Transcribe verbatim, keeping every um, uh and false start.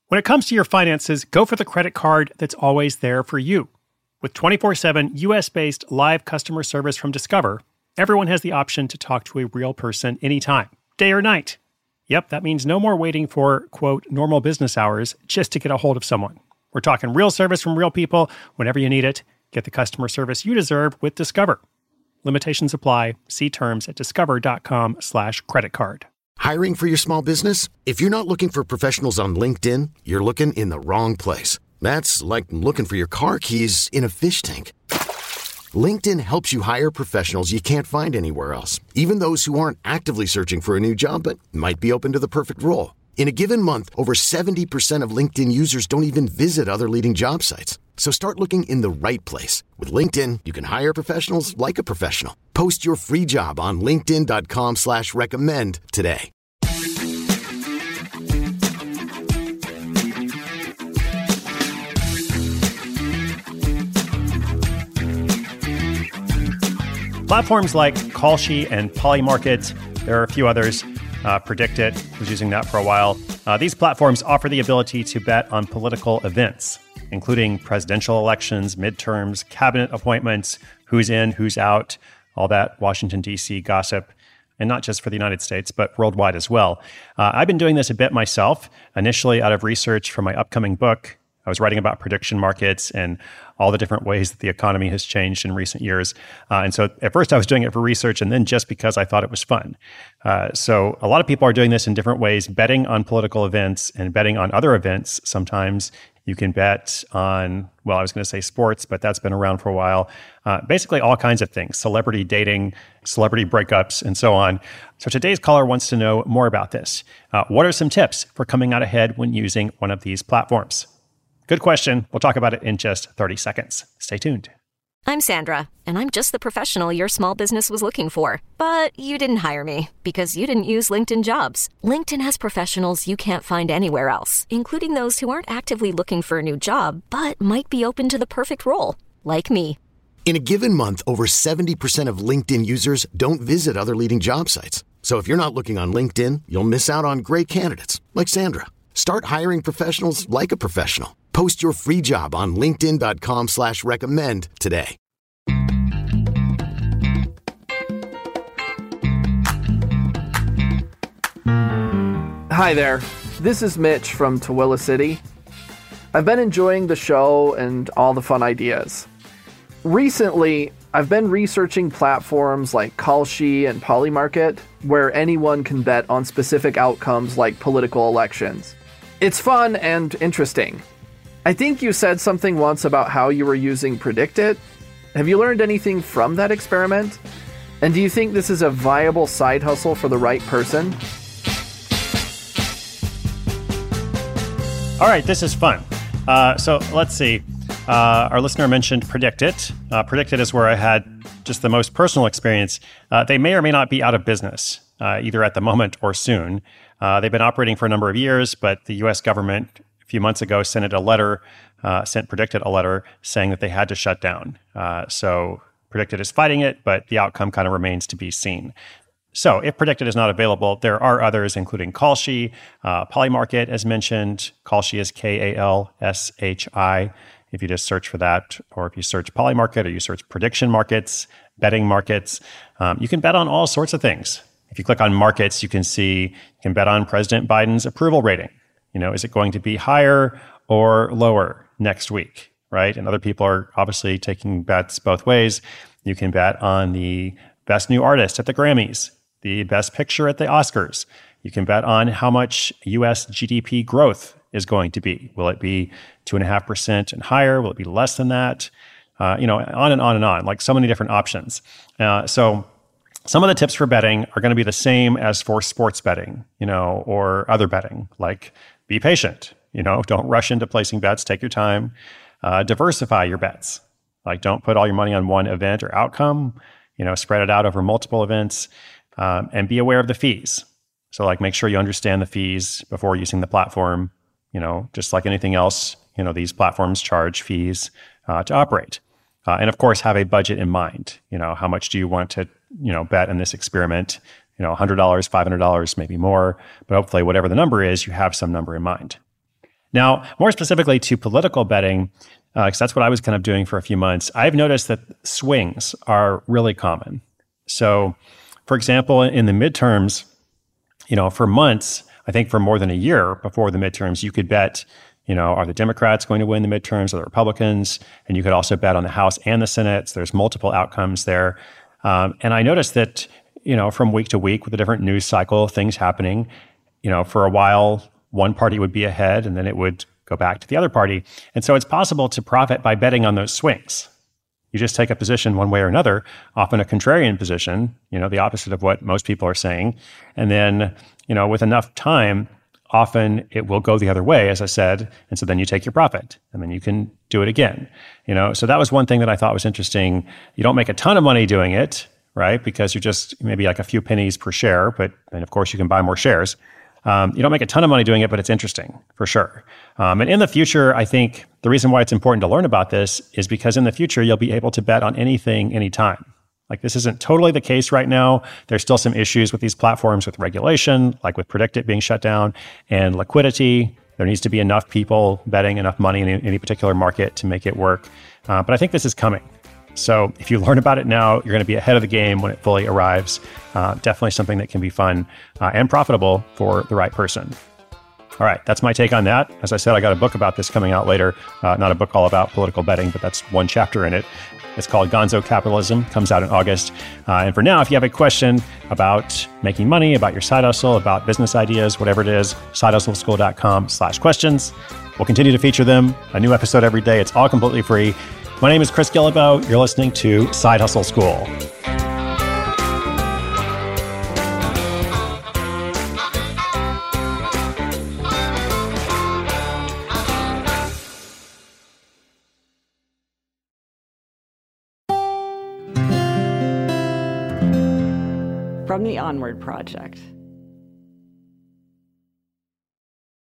When it comes to your finances, go for the credit card that's always there for you. With twenty-four seven U S-based live customer service from Discover, everyone has the option to talk to a real person anytime, day or night. Yep, that means no more waiting for, quote, normal business hours just to get a hold of someone. We're talking real service from real people whenever you need it. Get the customer service you deserve with Discover. Limitations apply. See terms at discover.com slash credit card. Hiring for your small business? If you're not looking for professionals on LinkedIn, you're looking in the wrong place. That's like looking for your car keys in a fish tank. LinkedIn helps you hire professionals you can't find anywhere else, even those who aren't actively searching for a new job but might be open to the perfect role. In a given month, over seventy percent of LinkedIn users don't even visit other leading job sites. So start looking in the right place. With LinkedIn, you can hire professionals like a professional. Post your free job on linkedin.com slash recommend today. Platforms like Kalshi and Polymarket, there are a few others, uh, PredictIt was using that for a while. Uh, these platforms offer the ability to bet on political events, including presidential elections, midterms, cabinet appointments, who's in, who's out, all that Washington, D C gossip, and not just for the United States, but worldwide as well. Uh, I've been doing this a bit myself, initially out of research for my upcoming book. I was writing about prediction markets and all the different ways that the economy has changed in recent years. Uh, and so at first I was doing it for research and then just because I thought it was fun. Uh, so a lot of people are doing this in different ways, betting on political events and betting on other events. Sometimes you can bet on, well, I was going to say sports, but that's been around for a while. Uh, basically all kinds of things, celebrity dating, celebrity breakups, and so on. So today's caller wants to know more about this. Uh, what are some tips for coming out ahead when using one of these platforms? Good question. We'll talk about it in just thirty seconds. Stay tuned. I'm Sandra, and I'm just the professional your small business was looking for. But you didn't hire me because you didn't use LinkedIn Jobs. LinkedIn has professionals you can't find anywhere else, including those who aren't actively looking for a new job, but might be open to the perfect role, like me. In a given month, over seventy percent of LinkedIn users don't visit other leading job sites. So if you're not looking on LinkedIn, you'll miss out on great candidates like Sandra. Start hiring professionals like a professional. Post your free job on linkedin.com slash recommend today. Hi there. This is Mitch from Tooele City. I've been enjoying the show and all the fun ideas. Recently, I've been researching platforms like Kalshi and Polymarket, where anyone can bet on specific outcomes like political elections. It's fun and interesting. I think you said something once about how you were using PredictIt. Have you learned anything from that experiment? And do you think this is a viable side hustle for the right person? All right, this is fun. Uh, so let's see. Uh, our listener mentioned PredictIt. Uh, PredictIt is where I had just the most personal experience. Uh, they may or may not be out of business, uh, either at the moment or soon. Uh, they've been operating for a number of years, but the U S government a few months ago sent it a letter, uh, sent PredictIt a letter saying that they had to shut down. Uh, so PredictIt is fighting it, but the outcome kind of remains to be seen. So if PredictIt is not available, there are others, including Kalshi, uh, Polymarket, as mentioned. Kalshi is K A L S H I. If you just search for that, or if you search Polymarket or you search prediction markets, betting markets, um, you can bet on all sorts of things. If you click on markets, you can see, you can bet on President Biden's approval rating. You know, is it going to be higher or lower next week, right? And other people are obviously taking bets both ways. You can bet on the best new artist at the Grammys, the best picture at the Oscars. You can bet on how much U S G D P growth is going to be. Will it be two and a half percent and higher? Will it be less than that? Uh, you know, on and on and on, like so many different options. Uh, so some of the tips for betting are going to be the same as for sports betting, you know, or other betting, like be patient, you know, don't rush into placing bets, take your time, uh, diversify your bets. Like don't put all your money on one event or outcome, you know, spread it out over multiple events, um, and be aware of the fees. So like make sure you understand the fees before using the platform. You know, just like anything else, you know, these platforms charge fees uh, to operate. Uh, and of course, have a budget in mind. You know, how much do you want to, you know, bet in this experiment? You know, one hundred dollars, five hundred dollars, maybe more. But hopefully, whatever the number is, you have some number in mind. Now, more specifically to political betting, because uh, that's what I was kind of doing for a few months, I've noticed that swings are really common. So, for example, in the midterms, you know, for months, I think for more than a year before the midterms, you could bet, you know, are the Democrats going to win the midterms or the Republicans? And you could also bet on the House and the Senate. So there's multiple outcomes there. Um, and I noticed that, you know, from week to week with a different news cycle, things happening, you know, for a while, one party would be ahead and then it would go back to the other party. And so it's possible to profit by betting on those swings. You just take a position one way or another, often a contrarian position, you know, the opposite of what most people are saying. And then, you know, with enough time, often it will go the other way, as I said. And so then you take your profit and then you can do it again. You know, so that was one thing that I thought was interesting. You don't make a ton of money doing it, right? Because you're just maybe like a few pennies per share, but and of course you can buy more shares. Um, you don't make a ton of money doing it, but it's interesting for sure. Um, and in the future, I think the reason why it's important to learn about this is because in the future, you'll be able to bet on anything, anytime. Like this isn't totally the case right now. There's still some issues with these platforms with regulation, like with PredictIt being shut down, and liquidity. There needs to be enough people betting enough money in any particular market to make it work. Uh, but I think this is coming. So if you learn about it now, you're going to be ahead of the game when it fully arrives. Uh, definitely something that can be fun uh, and profitable for the right person. All right, that's my take on that. As I said, I got a book about this coming out later. Uh, not a book all about political betting, but that's one chapter in it. It's called Gonzo Capitalism, comes out in August. Uh, and for now, if you have a question about making money, about your side hustle, about business ideas, whatever it is, sidehustleschool.com slash questions. We'll continue to feature them, a new episode every day. It's all completely free. My name is Chris Guillebeau. You're listening to Side Hustle School. From the Onward Project.